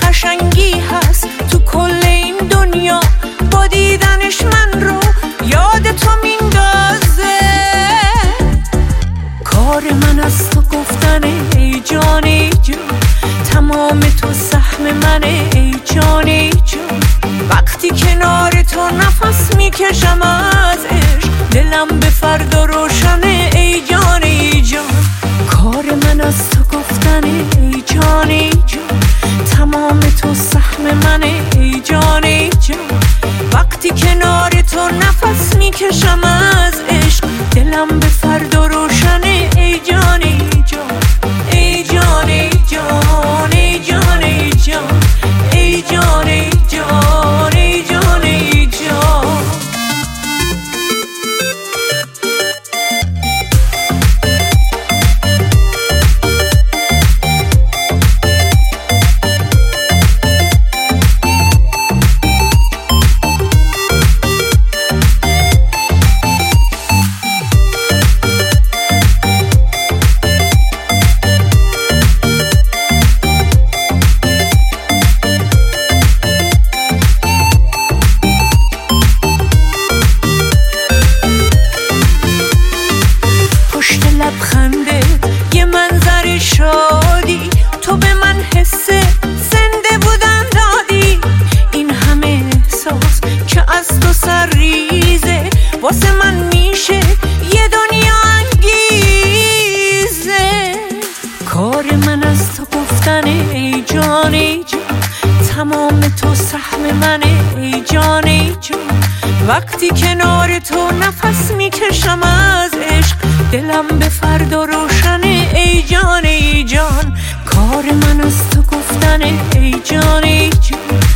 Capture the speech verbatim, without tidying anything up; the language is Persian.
قشنگی هست تو کل این دنیا، با دیدنش من رو یاد تو میندازه. کار من از تو گفتنه ای جان ای جان، تمام تو سهم منه ای جان ای جان. وقتی کنار تو نفس میکشم از عشق، دلم به فردا روشنه ای جان ای جان. کار من از تو گفتنه ای جان ای جان، تمام تو سهم منه ای جان ای جان. وقتی کنار تو نفس میکشم از عشق، دلم به فردا روشنه ای جان ای جان. ای جان ای جان ای جان ای جان ای جان ای جان ای جان ای جان. لبخندت یه منظر شادی، تو به من حس زنده بودن دادی. این همه احساس که از تو سر ریزه، واسه من میشه یه دنیا انگیزه. کار من از تو گفتنه ای جان ای جان، تمام تو سهم منه ای جان ای جان. وقتی کنار تو نفس میکشم از عشق، دلم به فردا روشنه ای جان ای جان. کار من از تو گفتنه ای جان ای جان،